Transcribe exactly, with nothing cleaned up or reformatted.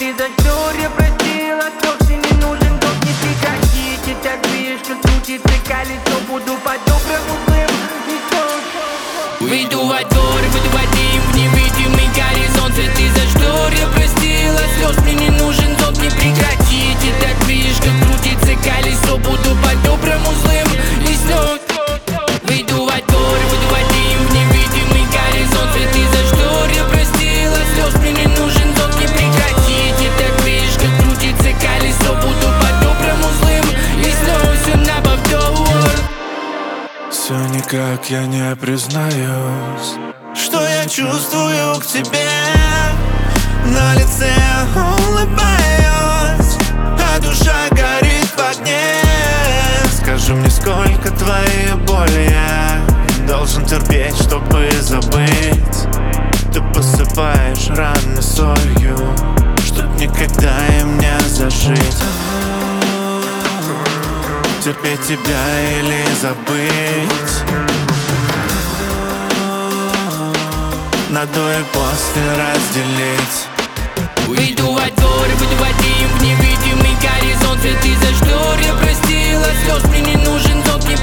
цветы, за что я простила. Слез не нужен, долг не прекратите. Так видишь, как крутится колесо, буду по-доброму злым. Выйду во двор, выйду в один, в невидимый горизонт. Цветы за что я простила. Слез мне не нужен, долг не прекратите. Так видишь, как крутится колесо, буду по-доброму злым и снова. Выйду во двор, выйду в один, в невидимый горизонт. Цветы за что я простила. Слез мне не нужен, долг не прекратите. Так видишь, как крутится колесо, буду по-доброму злым и снова все на повтор. Все никак я не признаюсь, что я чувствую к тебе. На лице улыбаюсь, а душа горит в огне. Скажи мне, сколько твоей боли я должен терпеть, чтобы забыть. Ты посыпаешь раны солью, чтоб никогда им не зажить. Терпеть тебя или забыть, на до и после разделить. Выйду во двор, выйду в один, в невидимый горизонт. Цветы за что я простила. Слез мне не нужен, долг не